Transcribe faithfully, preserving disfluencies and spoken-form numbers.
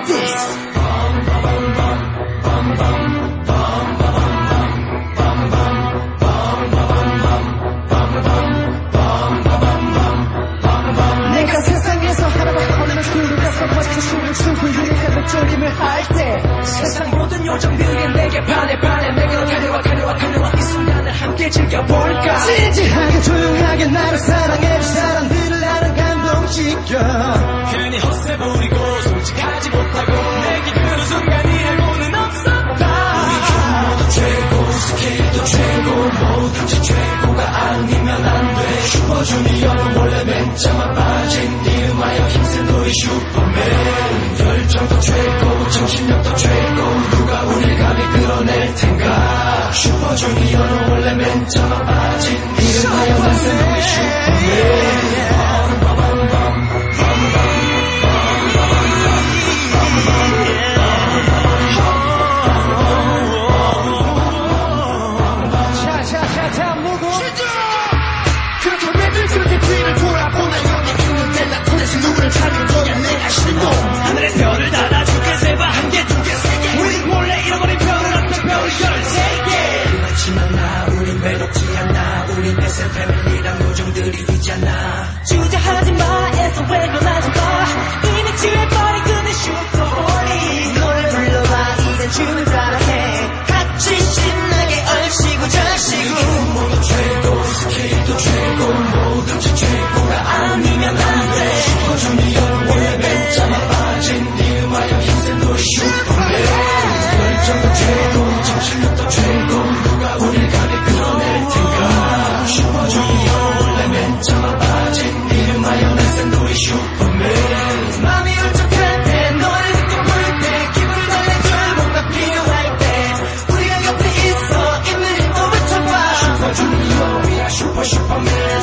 this. 내가 세상에서 하나밖에 없는 그룹에서 멋진 춤을 추고 유리함을 졸림을 할 때 세상 모든 요정들이 내게 반해 반해 내게 가려와 가려와 가려와 이 순간을 함께 즐겨볼까. 진지하게 조용하게 나를 사랑해줄 사람들을 나는 감동시켜. 괜히 헛세 부리고 솔직하지 못하고 내게 그런 순간이라고는 없었다. 우리 규모도 최고 스케일도 최고 뭐든지 최고가 아니면 안 돼. 슈퍼주니어는 원래 맨 처음 빠진 네 음하여 힘센 너의 슈퍼맨. 열정도 최고 정신력도 최고 누가 우릴 감히 끌어낼 텐가. 슈퍼주니어는 원래 맨 처음 빠진 네 음하여 힘센 너의 슈퍼맨. 그렇게 랩을 그렇게 뒤를 돌아보나 여기 있는데 나타내신 누구를 찾아줘야 내가 신고 하늘의 별을 달아줄게 세바 한 개 두 개 세 개 우린 몰래 잃어버린 별을 얻는 별을 열세 개. 그렇지만 나 우린 외롭지 않아. 우린 에스엠 패밀리랑 요정들이 있잖아. 주저하지 마 에스오엘 변하지 마. 이미 취해버린 그대 슈퍼홀리. 노래 불러봐 이젠 춤을 따라해. 같이 신나게 얼씨구 절씨구. 모두 최고 스케일도 최고 뭐든지 최고가 아니면 안 돼. 슈퍼주니어는 원래 맨 처음 빠진 네 음하여 힘센 너의 슈퍼맨. 열정도 최고 정신력도 최고 누가 우릴 감히 끌어낼 텐가. 슈퍼주니어는 원래 맨 처음 빠진 네 음하여 힘센 너의 슈퍼맨. 맘이 울적할 때 너를 듣고 볼 때 기분을 달래줄 뭔가 필요할 때 우리가 곁에 있어 있는 힘도 붙여봐. 슈퍼주니어 we are 슈퍼 슈퍼맨.